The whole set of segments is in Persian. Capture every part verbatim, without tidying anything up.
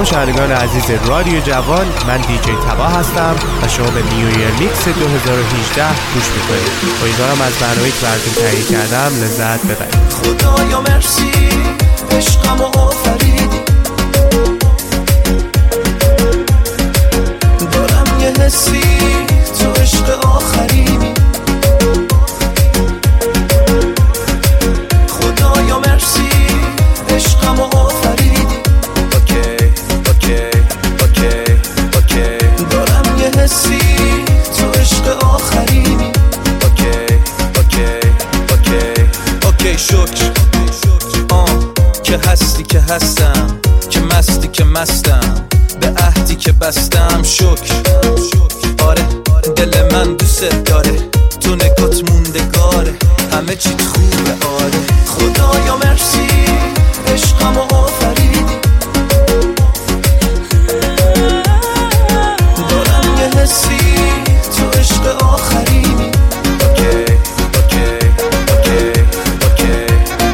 سلام شنوندگان عزیز رادیو جوان، من دیجی تبا هستم و شما به نیو ایر میکس دو هزار و هجده گوش میکنید. امیدوارم از برنامه‌ای که براتون تهیه کردم لذت ببرید. خدایا مرسی عشقمو آفریدی، دارم یه حسی تو عشق آخرینی. خدایا مرسی عشقمو آفریدی، اوکی اوکی اوکی اوکی، دارم یه حسی تو عشق آخرینی. اوکی اوکی اوکی اوکی شکر آه که هستی که هستم، که مستی که مستم، به عهدی که بستم شکر. آره دل من دوست داره، تو نگات موندگاره، همه چیت خوبه. آره خدایا مرسی عشقمو آفریدی، دارم یه حسی تو عشق آخرینی. اوکی اوکی اوکی اوکی،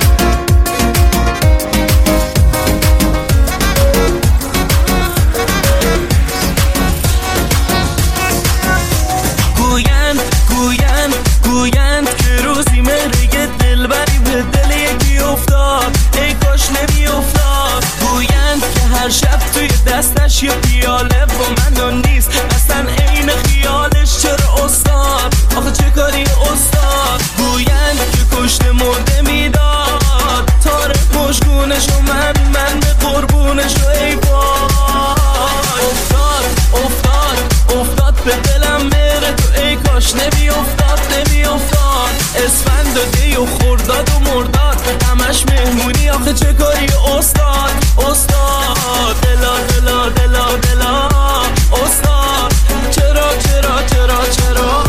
گویند گویند گویند که روزی مرگ دلبری به دل یکی افتاد، ای کاش نمی افتاد. گویند که هر شب توی دستش یه پیاله با من نیست، اصلا عین خیالش. چرا استاد آخه چه کاری استاد؟ گویند که کشته مرده میداد، تاره مشگونش و من من به قربونش و ای وای. افتاد افتاد افتاد به دلم بره تو، ای کاش نمی افتاد نمی افتاد. اسفند و دی و خرداد و مرداد، همش مهمونی آخه چه کاری استاد؟ استاد دلا دلا دلا دلا استاد، چرا چرا چرا چرا؟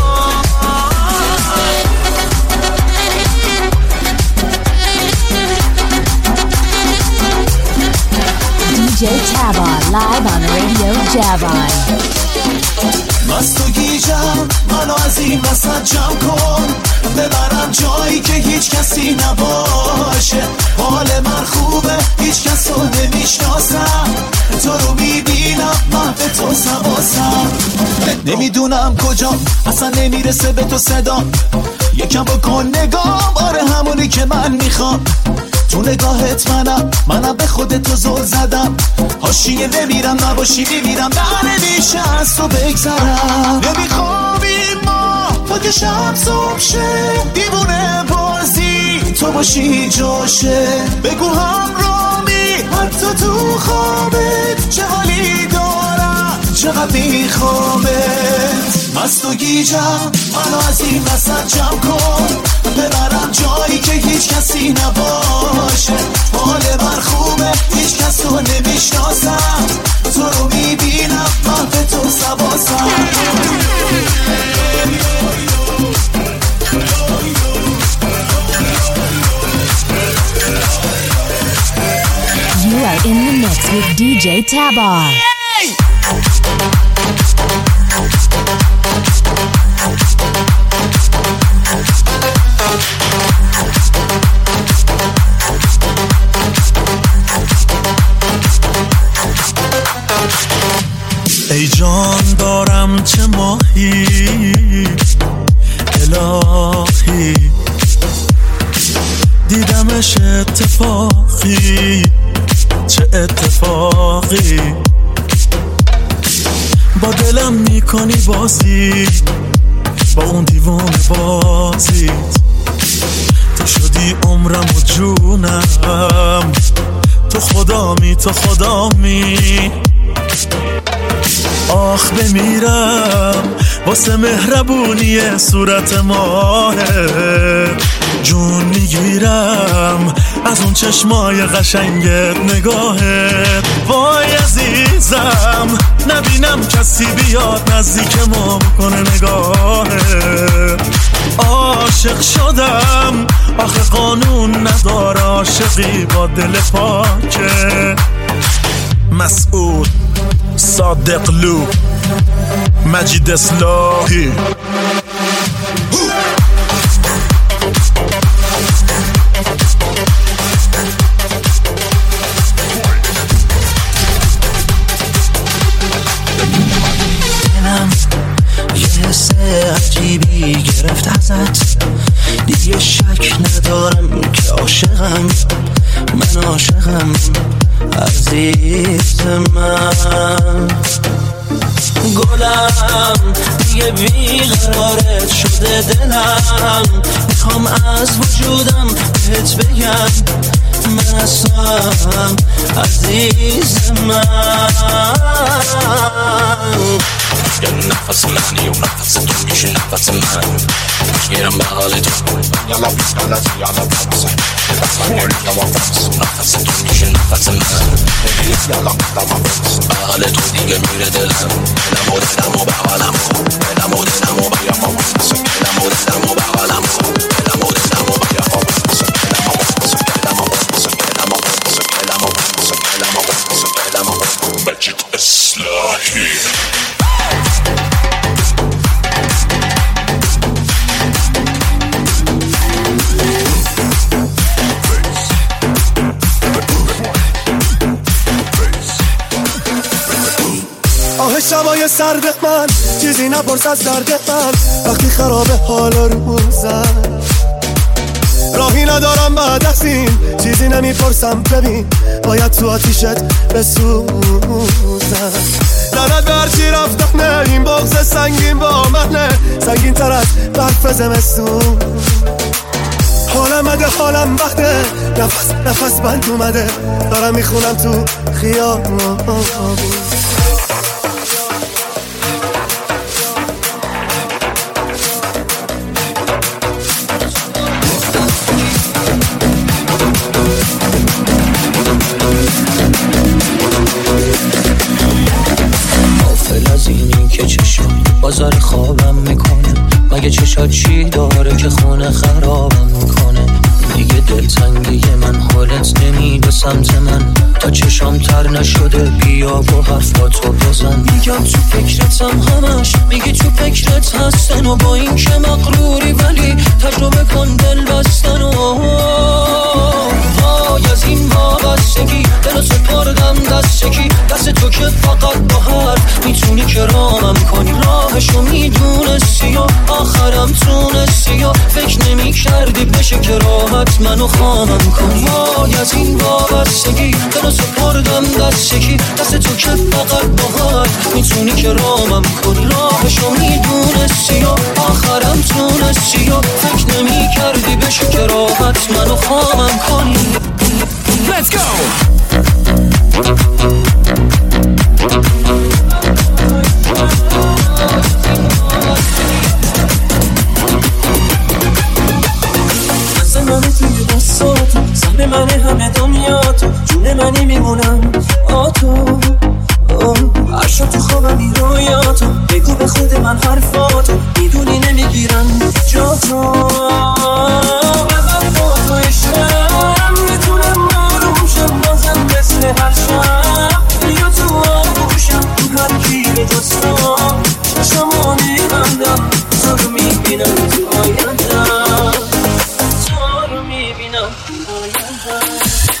دیجی تبا live on Radio Javon. مست و گیجم منو از این وسط جمع کن، ببرم جایی که هیچ کسی نباشه. حال من خوبه هیچ کس رو نمیشناسم، تو رو میبینم من به تو سواسم. نمیدونم کجا اصلا نمیرسه به تو صدا، یکم بکن نگام، آره همونی که من میخوام. تو نگاهت منم منم به خودت زل زدم، حاشیه نمیرم نباشی میمیرم، نه نمیشه از تو بگذرم. نمیخوابیم ما تا که شب صبح شه، دیوونه بازی تو باشی جاشه. بگو همرامی حتی تو خوابت چه حالی دارم، چقدر میخوامت. مست و گیجم منو از این وسط جمع کن، ببرم جایی که هیچ کسی نباشه. حال من خوبه هیچ کس رو نمیشناسم، تو رو میبینم من به تو سواسم. You are in the mix with دیجی Tabar. ای جان دارم چه ماهی الهی، دیدمش اتفاقی چه اتفاقی. با دلم میکنی بازی، با اون دیوان بازیت. تو شدی عمرم و جونم، تو خدامی تو خدامی. آخ بمیرم واسه مهربونی صورت ماهه، جون میگیرم از اون چشمای قشنگت نگاهت. وای عزیزم نبینم کسی بیاد نزدیک ما بکنه نگاهت. عاشق شدم آخه قانون نداره عاشقی با دل پاکه. مسعود صادقلو مجید اصلاحی. گرفت ازت، دیگه شک ندارم که عاشقم، من عاشقم عزیز من. گلم دیگه بیقرارت شده دلم، میخوام از وجودم بهت بگم من هستم عزیز من. یه نفس منی و نفس تو میشه نفس من، میگیرم به حال تو یالا بیس غلطی یالا بمسه نفس من یعنی یالا بمسه نفس تو میشه نفس من، نگیریت یالا دما بمسه به حال تو دیگه میره دلم، دلم و دلم و به حالم دلم و دلم و به یاما بمسه دلم و دلم و به حالم دلم و دلم و به یاما بمسه دلم و بمسه دلم و بمسه دلم و بمسه دلم و بمسه دلم و بمسه دلم و بمسه مجید اصلاحی. آه شبای سرد من چیزی نپرس از درد من، وقتی خرابه حال روزم راهی ندارم بعد از این چیزی نمیپرسم، ببین باید تو آتیشت بسوزم. لعنت به هرچی رفتنه، این بغض سنگین با منه، سنگین تر از برف زمستون. حالم بده حالم بده، نفس نفس بند اومده، دارم میخونم تو خیابون. بازار خوابم میکنه، مگه چشات چی داره که خونه خرابم میکنه، دیگه دلتنگی من حالت نمیده سمت من، تا چشام تر نشده بیا و حرفاتو بزن. میگم تو فکرتم همش، میگی تو فکرت هستن و با این که مغروری ولی تجربه کن دل بستن و وای از این وابستگی دلو سپردم دستکی، دست تو که فقط با حرف میتونی که رامم کنی، راهشو میدونستی و آخرم تونستی و فکر نمی کردی بشه که راحت منو خامم کنی. وای از این وابستگی دلو سپردم دستکی، دست تو که فقط با حرف میتونی که رامم کنی، راهشو میدونستی و آخرم تونستی و فکر نمی کردی بشه که راحت منو خامم کنی. Let's go! دست منه توی دستاتو، سهم منه همه دنیا تو، جون منی میمونم آتو عشق تو خوابم این رویاتو، بگو به خود من حرفاتو، میدونی نمیگیرم جا تو. من با تو عشقم میتونم آرومشم بازم مثل هر شب، یا تو آغوشم تو هر کیل دستام، چشمو میبندم تو رو میبینم تو آیندم، تو رو میبینم تو آیندم.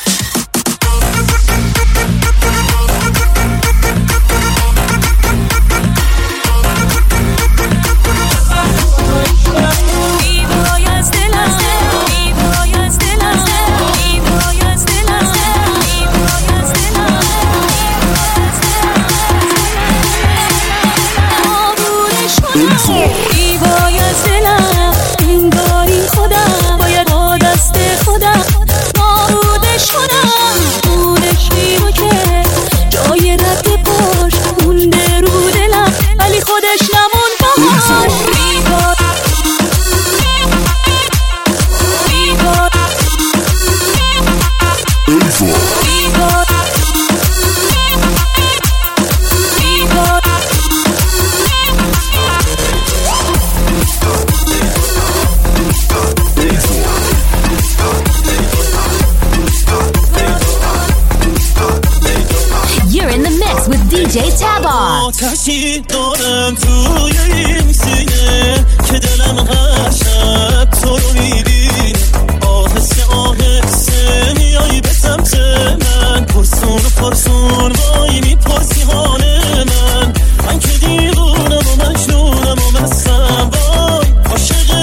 دی جی Taba. آتشی دارم توی این سینه که دلم هر شب تو رو میبینه، آهسته آهسته میایی به سمت من، پرسون و پرسون وای میپرسی حال من، من که دیوونم و مجنونم و مستم وای عاشق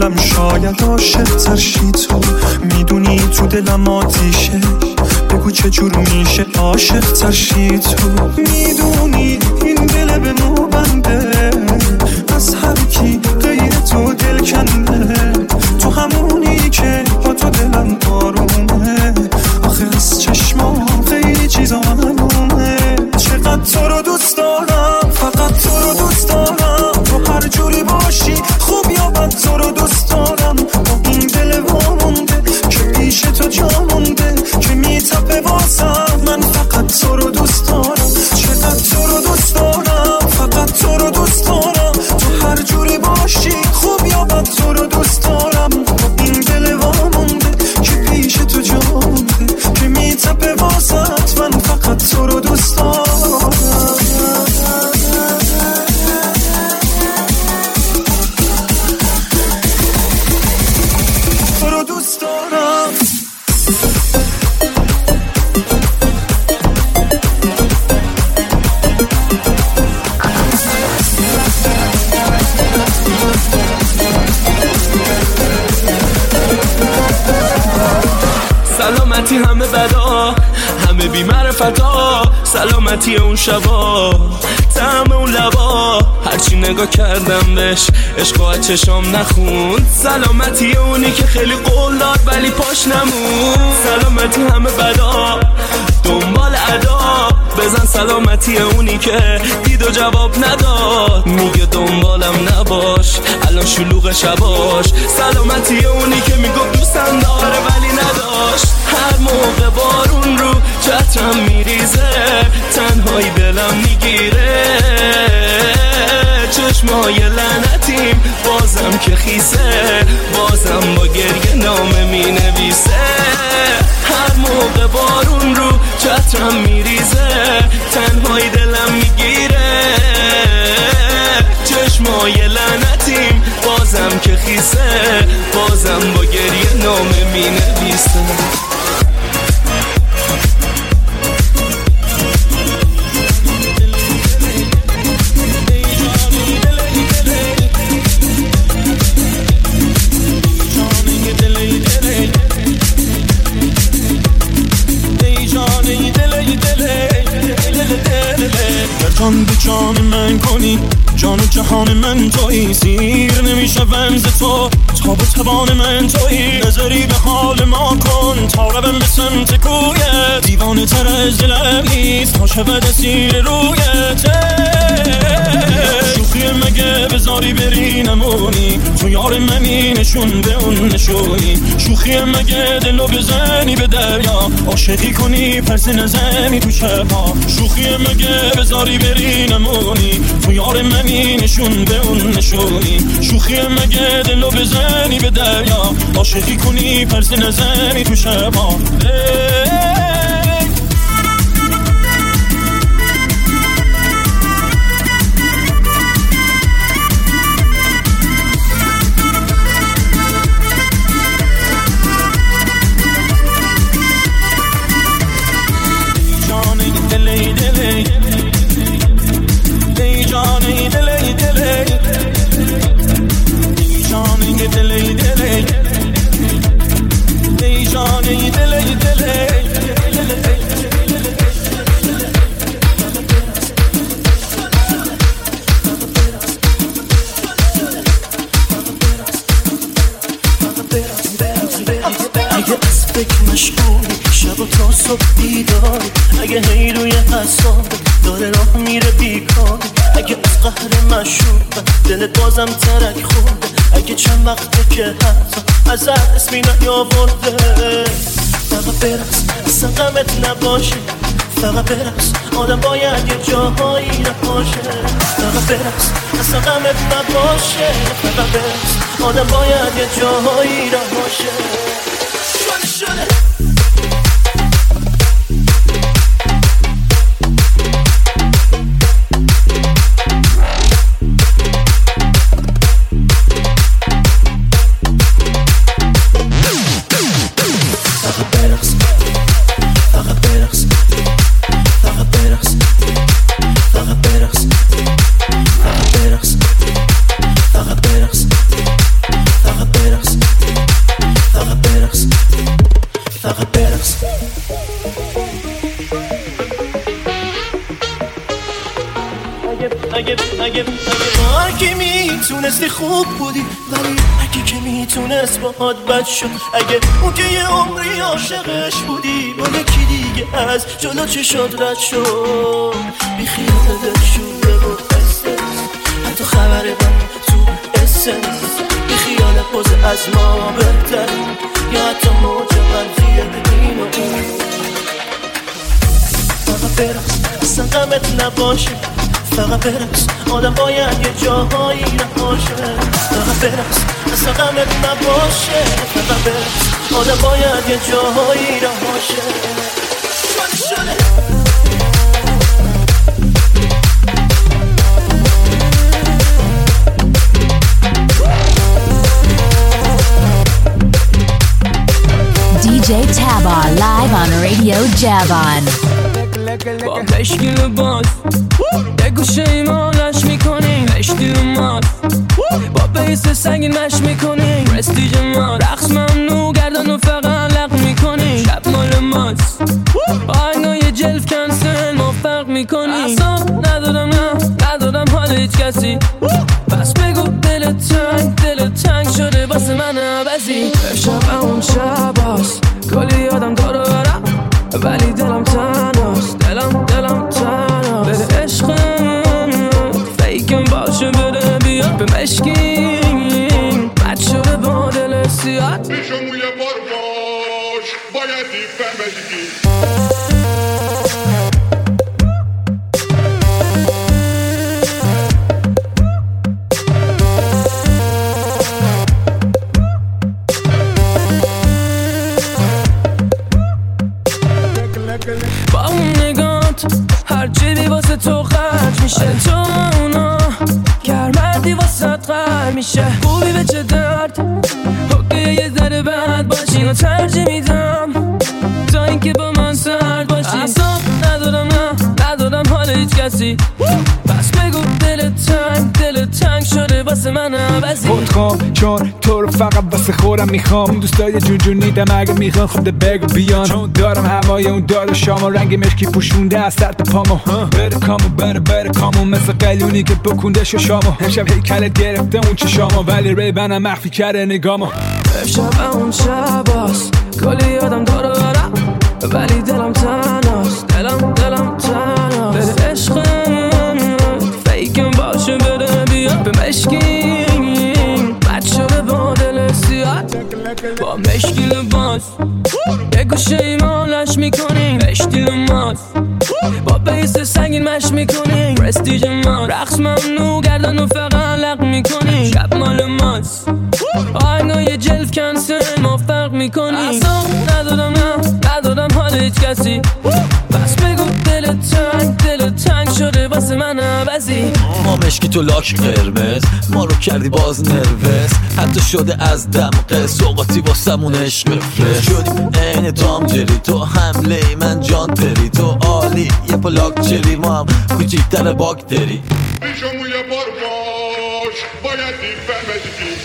دلم شاید عاشق ترشی تو میدونی تو دلم آتیشه بگو چجور میشه عاشق ترشی تو میدونی این دل به نوبنده از هر کی غیر تو دل کنده تو همونی که با تو دلم آرومه آخه از چشمام خیلی چیزا معلومه چقدر تو رو دوست دارم فقط تو رو دوست دارم تو هر جوری باشی خوب یا بد تو رو دوست دارم با این دل وامونده که پیش تو جا مونده که میتپه واسم من فقط تو رو دوست دارم چقدر تو رو دوست دارم فقط تو رو دوست دارم تو هر جوری باشی خوب یا بد تو رو دوست دارم با این دل وامونده که پیش تو جا مونده که میتپه واسط من فقط تو رو دوست دارم تو رو دوست دارم سلامتی همه بدا همه بی معرفتا سلامتی اون شبا طعم اون لبا هرچی نگاه کردم بهش عشق چشام نخوند سلامتی اونی که خیلی قول داد ولی پاش نمون سلامتی همه بدا دنبال ادا بزن سلامتی اونی که دید و جواب نداد میگه دنبالم نباش الان شلوغ شباش سلامتی اونی که میگفت دوستم داره ولی نداشت هر موقع بارون رو چترم میریزه تنهایی دلم میگیره چشمای لعنتیم بازم که خیسه بازم با گریه نامه مینویسه هر موقع بارون رو چترم میریزه تنهایی دلم میگیره چشمای لعنتیم بازم که خیسه بازم با گریه نامه مینویسه جان به جان من کنی جان و جهان من تویی سیر نمیشه ونز تو تا به توان من تویی نظری به حال ما کن تا روم به سمت کویت دیوانه تر از دلم نیست تا شود اسیر رویت شوخی مگه بذاری بری نمونی تو یار منی نشون به اون نشونی شوخی مگه دلو بزنی به دریا عاشقی کنی پرس نزنی تو شبها شوخی مگه بذاری بری نمونی تو یار منی نشون به اون نشونی شوخی مگه دلو بزنی به دریا عاشقی کنی پرس نزنی تو شبها اگه هی روی حساب داره راه میره بیکار اگه از قهر مشروب دلت بازم ترک خورده اگه چند وقته که حتی ازت اسمی نیاورده فقط برس اصلا غمت نباشه فقط برس آدم باید یه جاهایی نباشه فقط برس اصلا غمت نباشه فقط برس آدم باید یه جاهایی نباشه شده شده Faqat اگه اگه میتونستی خوب بودی، ولی اگه که میتونست باهات بد شد، اگه اون که یه عمری عاشقش بودی با یکی دیگه از جلو چه شد رد شد، بی خیال دل شوره و استرس، حتی خبر من تو اسنس، بی خیال پوز از ما بهتر، یا حتی موج قلبیه این و اون. فقط برقص اصلا غمت نباشه، فقط برقص آدم باید یه جاهایی رهاشه، فقط برقص اصلا غمت نباشه، فقط برقص آدم باید یه جاهایی رهاشه. شده شده دی جی Taba live on Radio Javan. با پشکیل باز یه گوشه ایمانش میکنیم، اشتیل ماز با بیس سنگین مش میکنیم، رستیج ما رقص ممنوع گردن و فقط لق میکنیم، شب مال ماست آینای جلف کنسل ما فرق میکنیم، اصلا ندارم نه ندارم حال هیچ کسی، پس بگو دل تنگ دل تنگ شده واسه من عوضی، شب اون شب هست کلی آدم دارو برم ولی دلم تنهاست، دلم دلم تنهاست، بده عشقم فیکم باشه بده بیاد به مشکین بد شده با دل سیاد میشم موی بار باش باید دیفن بشکی. با اون نگات هر چیزی واسه تو خرج میشه، تو اونا گرمردی واسه قرار میشه، خوبی به چه درد حکه یه ذره بد باشی و ترجیح میدم تا اینکه با من سرد باشی، اصلا ندارم نه ندارم حال هیچ کسی، پس بگو دل تنگ دل تنگ شده واسه من عوضی، خود خوام چون تو رو فقط واسه خورم میخوام، دوستای جون جون نیدم اگه میخوان خود بگو بیان، چون دارم هوای اون دار شامو رنگ مشکی پوشونده از سر تا پامو، بره کامو بره بره کامو مثل قلیونی که بکنده شامو، امشب هیکلت گرفته اون چشامو ولی ریبنم مخفی کرده نگامو، شب اون شب هست کلی آدم دارو برم ولی دلم تنهاست، دلم دلم تنهاست، بده عشقم فیکم باشه بده بیاد به مشکین بد شده با دل سیاد، با مشکیل باز یه گوشه ایمانش میکنیم، اشتیل ماز با بیس سنگین مش میکنیم، رستیج ما رقص ممنوع گردن و فقط لق میکنیم، شب مال ماست آینای جلف کنسل ما فرق میکنیم، اصلا ندارم نه ندارم حال هیچ کسی، پس بگو دل تنگ دل تنگ شده واسه من عوضی، ما مشکی تو لاک قرمز ما رو کردی باز نروس، حتی شده از دمقه سوقاتی واسمون عشق فرش، شدیم این تام جری تو حمله من جان تری، تو عالی یه پلاک چری ما هم کوچیکتر باکتری، میشم موی بار باش باید دیفن بشکی.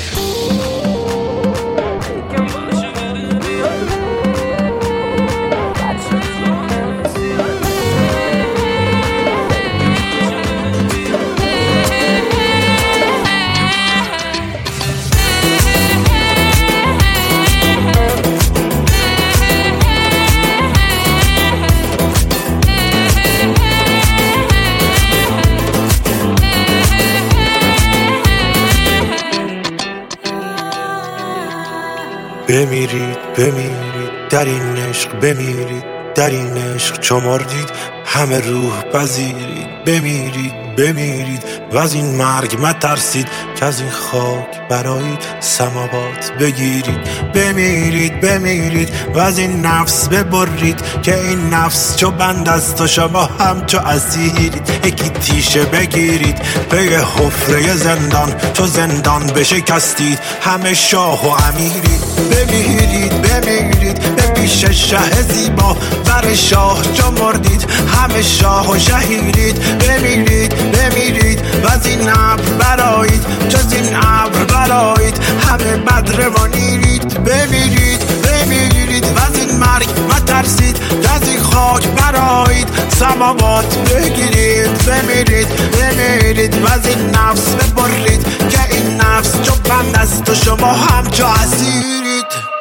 بمیرید بمیرید در این عشق، بمیرید در این عشق چو مردید همه روح پذیرید، بمیرید بمیرید و از این مرگ مترسید که از این خاک برایید سماوات بگیرید، بمیرید بمیرید و از این نفس ببرید که این نفس چو بند است و شما هم چو اسیرید، یکی تیشه بگیرید پی حفره زندان چو زندان بشکستید همه شاه و امیرید، بمیرید بمیرید به پیش شه زیبا بر شاه چو مردید همه شاه و شهیرید، بمیرید بمیرید و از این ابر برایید جز این ابر برایید همه بدروانیرید، بمیرید بمیرید و از این مرگ مترسید از این خاک برایید سماوات بگیرید بمیرید بمیرید و از این نفس ببرید که این نفس چو بند است و شما هم چو اسیرید.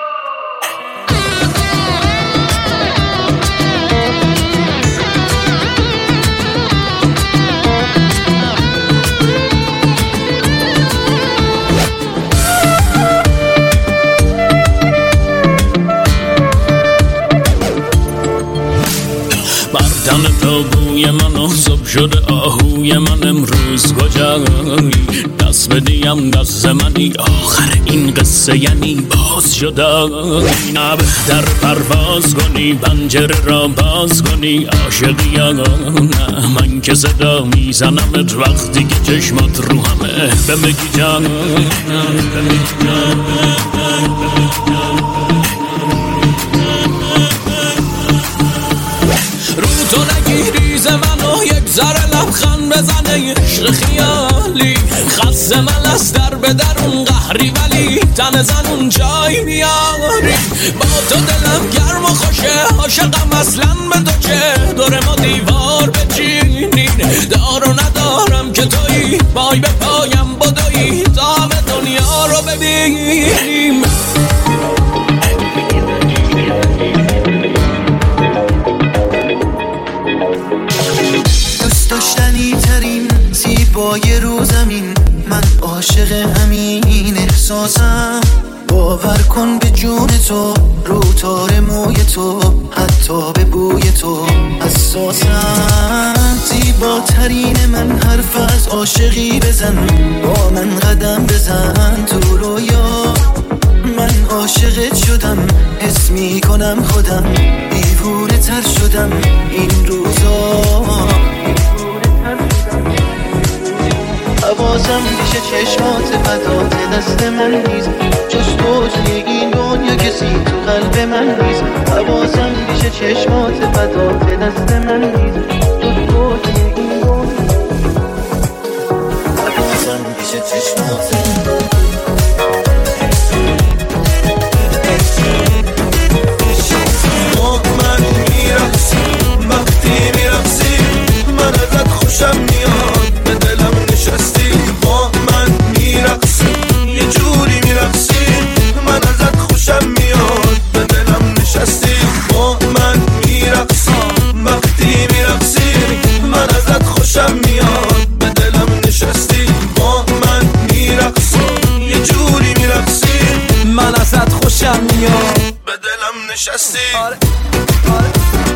تن تابوی من آزاب شده آهوی من امروز کجایی دست بدیم دست منی آخر این قصه یعنی باز شده نه بهتر پرواز کنی پنجره را باز کنی عاشقی یا نه من که صدا میزنمت وقتی که چشمات رو همه بمگی جان بمگی جان رو تو نگیریز منو یک ذره لبخند بزنه عشق خیالی خست من از در به درون قهری ولی تن زنون جای میاری با تو دلم گرم و خوشه عاشقم اصلا به تو چه دور ما دیوار بچینین دارو ندارم که تویی پای به پایم بدویی تا همه دنیا رو ببینیم. داشتنی ترین زیبای رو زمین من عاشق همین احساسم باور کن به جون تو رو تار موی تو حتی به بوی تو حساسم زیباترین من حرف از عاشقی بزن با من قدم بزن تو رویا من عاشقت شدم حس می کنم خودم دیوونه تر شدم این روزا حواسم پیش چشمات بدات دست من نیست جز تو توی این دنیا کسی تو قلب من نیست حواسم پیش چشمات بدات دست من نیست جز تو توی این دنیا حواسم پیش چشمات من میرقصیم وقتی میرقصیم من ازت خوشم میاد به دلم نشستی با من میرقصیم یه جوری میرقصیم من ازت خوشم میاد به دلم نشستی با من میرقصیم وقتی میرقصیم من ازت خوشم میاد به دلم نشستی با من میرقصیم یه جوری میرقصیم من ازت خوشم میاد به دلم نشستی. آره. آره.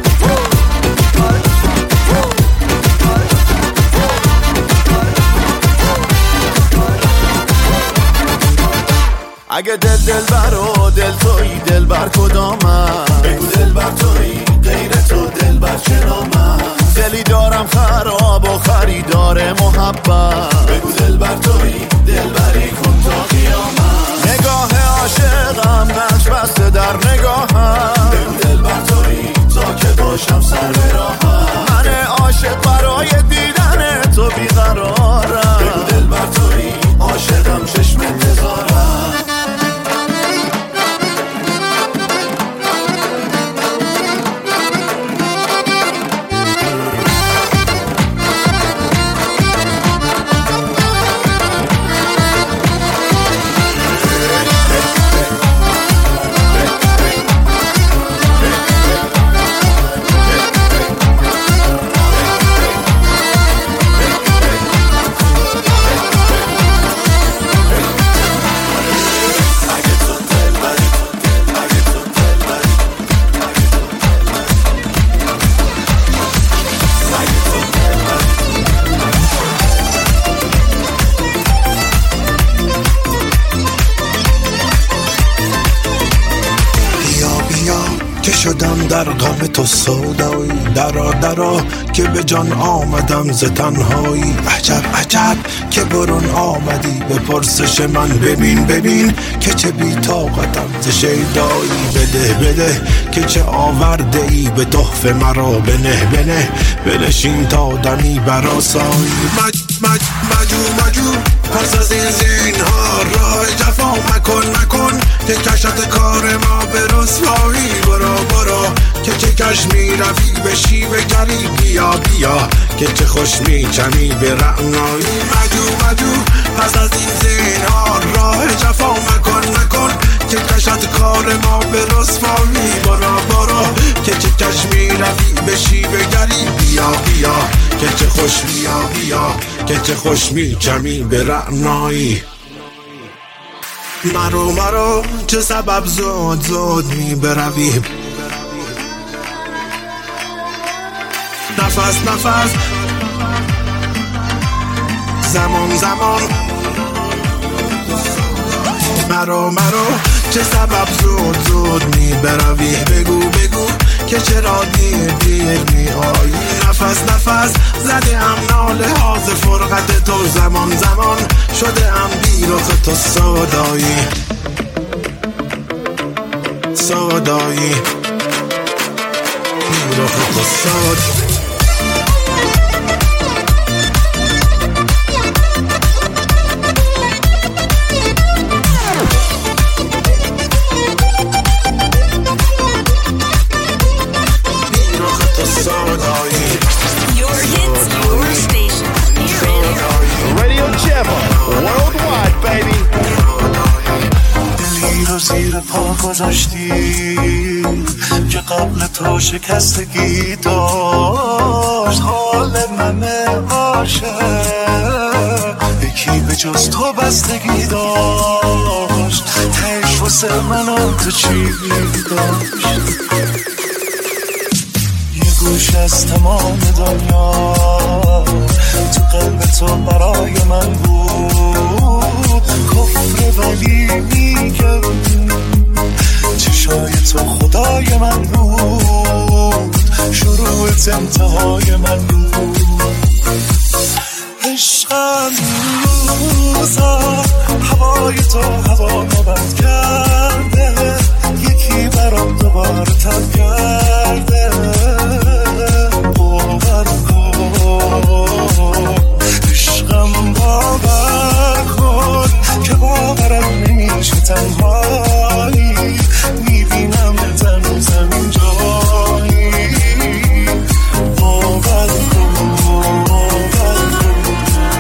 اگه دل دل بر و دل توی دل بر کدامم بگو دل بر توی غیر تو دل بر چرامم دلی دارم خراب و خریدار محبت بگو دل بر توی دل بری کن تا قیامت نگاه عاشقم نقش بسته در نگاهم بگو دل بر توی تا که باشم سر به راهم من عاشق برای دیدن تو بیقرارم بگو دل بر توی عاشقم چشم انتظارم شدم در غم تو سودایی درا درا که به جان آمدم ز تنهایی عجب عجب که برون آمدی به پرسش من ببین ببین که چه بی طاقتم ز شیدایی بده بده که چه آورده ای به تحفه مرا بنه بنه بنشین تا دمی براسایی مج مج مجو مجو پس از این زینها راه جفا مکن مکن که کشت کار ما به رسوایی برو برو که چه کش میروی بشی بگری بیا بیا که چه خوش میچمی به رعنایی مجو مجو پس از این زینهار راه جفا مکن مکن که کشت کار ما به رسوایی برا برا که چه کش میروی بشی بگری بیا بیا که چه خوش بیا بیا که چه خوش میچمی به رعنایی مرو مرو چه سبب زود زود می بروی نفس نفس زمان زمان مرو مرو چه سبب زود زود می بروی بگو بگو که چرا دیر دیر می آیی نفس نفس زده ام ناله ها ز فرقت تو زمان زمان شده ام بی رخ تو سودایی سودایی بی رخ تو سودایی Your hits, your station. Radio Java, worldwide, baby. دلی رو زیر پا گذاشتی که قبل تو شکستگی داشت حال من عاشق یکی به جز تو بستگی داشت تش واسه من و تو چی داشت گوش از تمام دنیا تو قلب تو برای من بود کفر ولی میگم چشای تو خدای من بود شروع انتهای من بود عشقم روزا هوای تو هوا مبند کرده یکی برام دوباره تب کرده باور کن عشقم باور کن که باورم نمیشه تنهایی میبینم تنو زمین جایی باور کن باور کن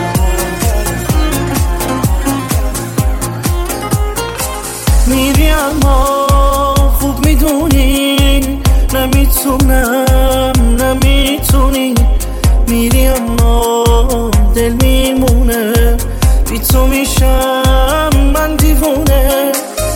میری اما خوب میدونی نمیتونم نمیتونی میری اما دل میمونه بی تو میشم من دیوونه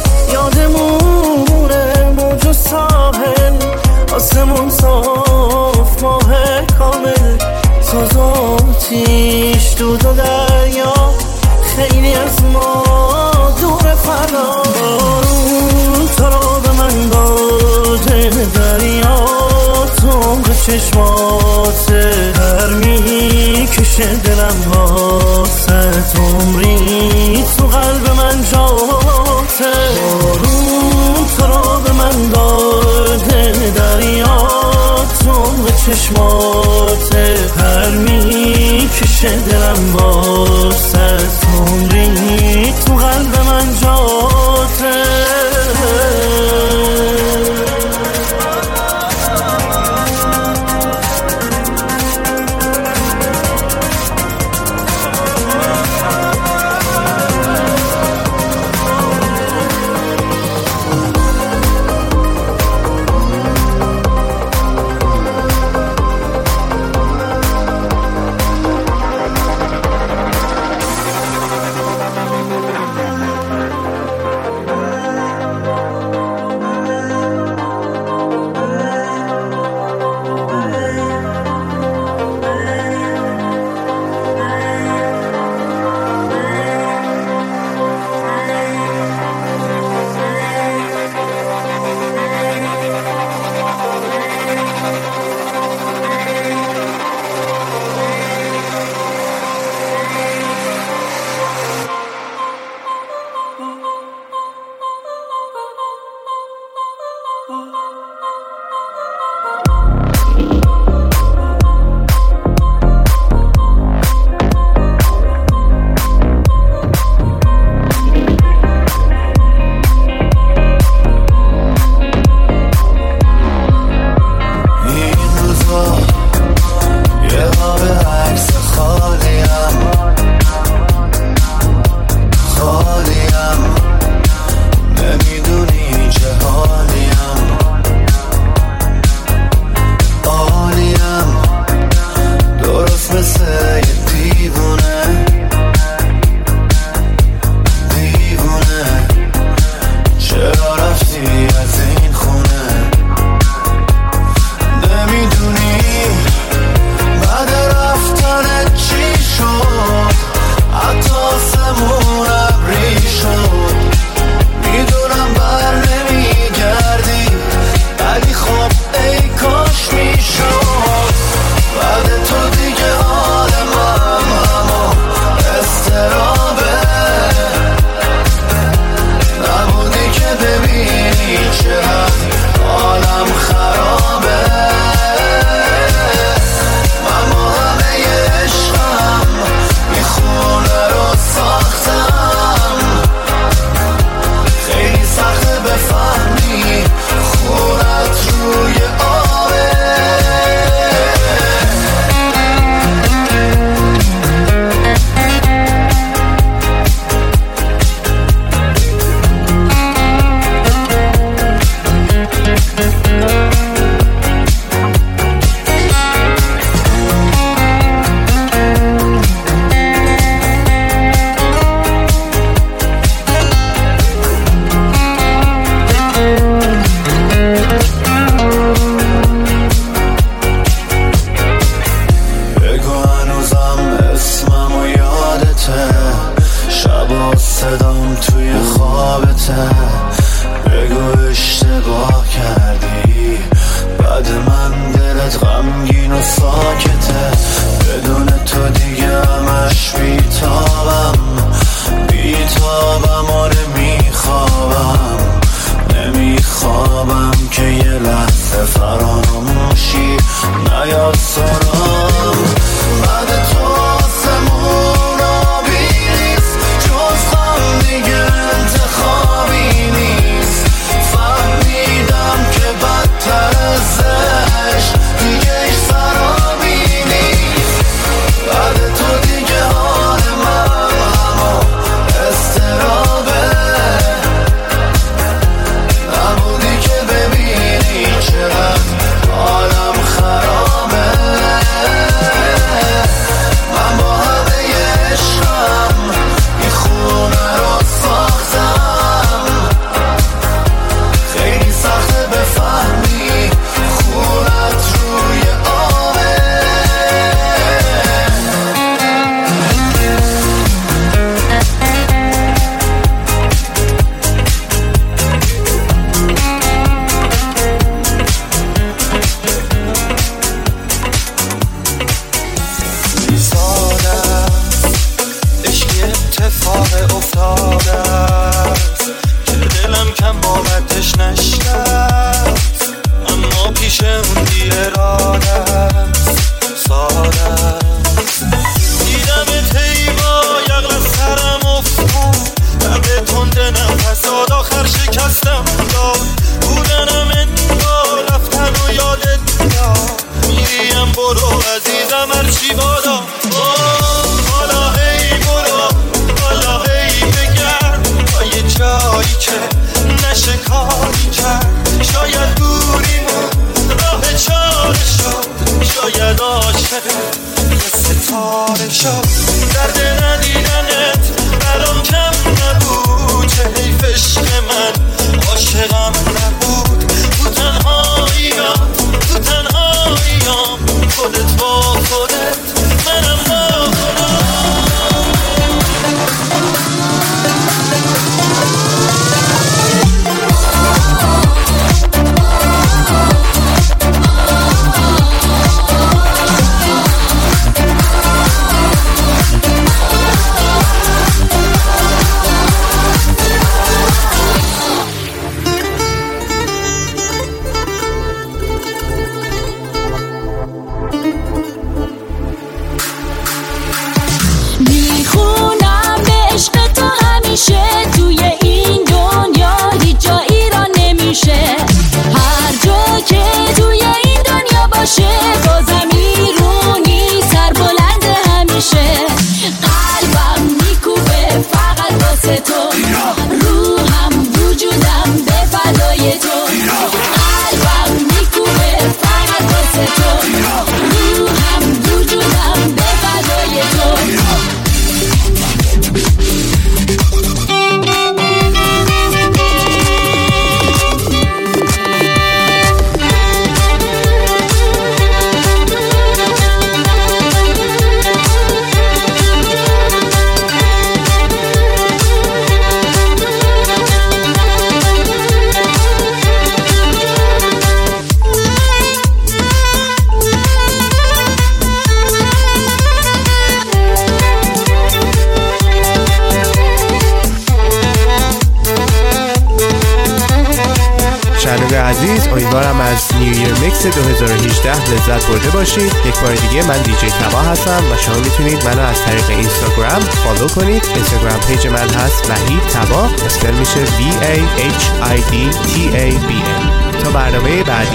یادمونه موج و ساحل آسمون صاف ماه کامل تو ذاتیش دود و دریا خیلی از ما دور فردا تو رو به من داده دریا تو به چشمات هر میکشه دلم واسه عمری تو قلب من جاته بارون تو رو به من داده دریا تو به چشمات هر میکشه دلم واسه عمری تو قلب من جاته خوابم که یه لحظه فراموشی نیاد سرم بعد تو آسمون آبی نیست جز غم دیگه انتخابی نیست فهمیدم که بدتر از عشق دیگه ایش سرابی نیست بعد تو دیگه حال من همه استرابه نبودی که ببینی چقدر حالم خرابه من با همه عشقم این خونه رو ساختم خیلی سخته بفهمی خونت روی آبه ساده عشقی اتفاق افتاده است که دلم کم باورش نشست اما پیش اون بی اراده است ساده است دیدم تیبا یقل سرم افتاد لبه تند نفس آد آخر شکستم داد بودنم انگار رفتن و یادت بیاد میریم برو عزیزم هرچی بادا حالا هی برو حالا هی بگرد تا یه جایی که نشه کاری کرد شاید دوریمون راه چاره شد شاید عاشق یه ستاره شد درد ندیدنت برام کم نبود چه حیف عشق من عاشقم نبود تو تنهاییام تو تنهاییام خودت با خودت منم با خودم میخونم به عشق تو همیشه توی این دنیا هیچ جایی را نمیشه هر جا که توی این دنیا باشه بازم ایرونی سر بلند همیشه قلبم میکوبه فقط واسه تو روحم وجودم به فدای تو قلبم میکوبه فقط واسه تو روحم وجودم به فدای تو شنوندگان عزیز، امیدوارم از نیو ایر میکس دو هزار و هجده لذت برده باشید. یک بار دیگه من دیجی تبا هستم و شما میتونید منو از طریق اینستاگرام فالو کنید. اینستاگرام پیج من هست وحید تبا، اسپل میشه وی ای اچ آی دی تی ای بی ای. تا برنامه بعدی.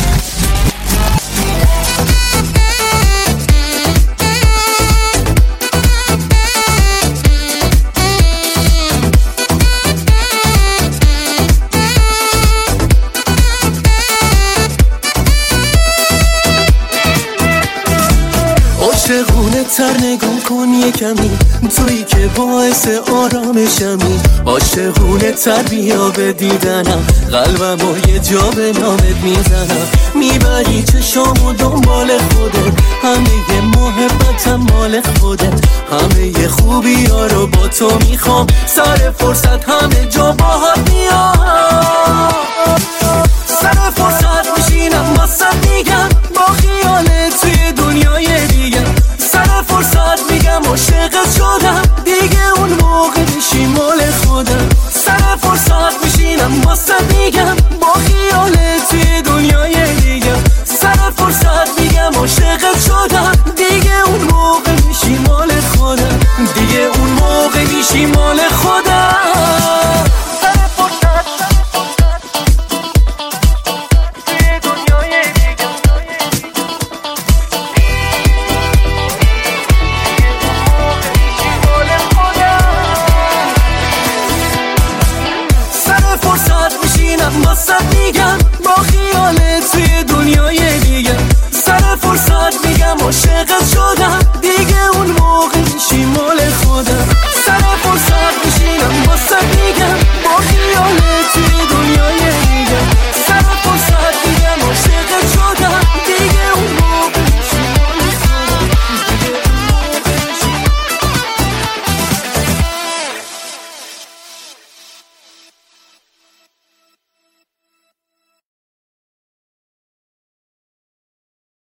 عاشقونه تر نگاه کن یه کمی تویی که باعث آرامشمی عاشقونه تر بیا به دیدنم قلبم و یه جا به نامت میزنم میبری چشامو دنبال خودت همه محبتم مال خودت همه خوبی ها رو با تو میخوام سر فرصت همه جا باهات میام سر فرصت میشینم واسه میگم با خیالت توی دنیای دیگه سر فرصت میگم عاشقت شدم دیگه اون موقع میشی مال خودم سر فرصت میشینم واسه میگم با خیالت اینم واسه میگم با خیالت توی دنیای دیگه سر فرصت میگم عاشقت شدم دیگه اون موقع میشی مال خودم